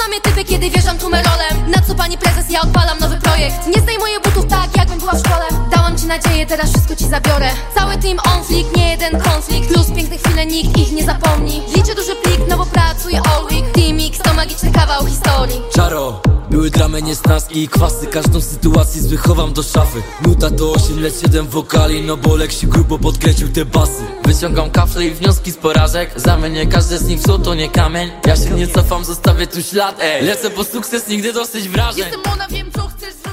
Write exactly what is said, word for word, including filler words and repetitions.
mnie typy, kiedy wjeżdżam tumerolem. Na co pani prezes, ja odpalam nowy projekt. Nie zdejmuję butów tak, jakbym była w szkole. Dałam ci nadzieję, teraz wszystko ci zabiorę. Cały team on flick, nie jeden konflikt. Plus piękne chwile, nikt ich nie zapomni. Liczę duży plik, no bo pracuję all week. Team X to magiczny kawał historii. Czaro, były dramy, niesnaski i kwasy. Każdą sytuację zwychowam do szafy. Nuta to osiem, lecz siedem wokali. No bo Lek się grubo podkręcił te basy. Wyciągam kafle i wnioski z porażek. Zamienię każde z nich w złoto, nie kamień. Ja się nie cofam, zostawię tu ślad, ej. Lecę po sukces, nigdy dosyć wrażeń. Jestem ona, wiem co chcesz.